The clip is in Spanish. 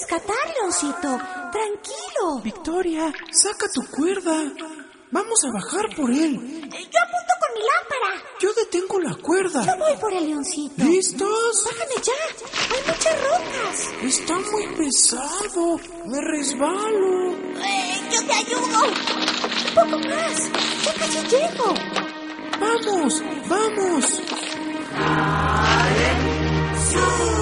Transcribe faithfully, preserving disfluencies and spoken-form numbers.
rescatar, Leoncito. Tranquilo. Victoria, saca tu cuerda. Vamos a bajar por él. Yo apunto con mi lámpara. Yo detengo la cuerda. Yo voy por el Leoncito. ¿Listos? Bájame ya. Hay muchas rocas. Está muy pesado. Me resbalo. Eh, yo te ayudo. Un poco más. Ya casi llego. Vamos, vamos. ¡Sí!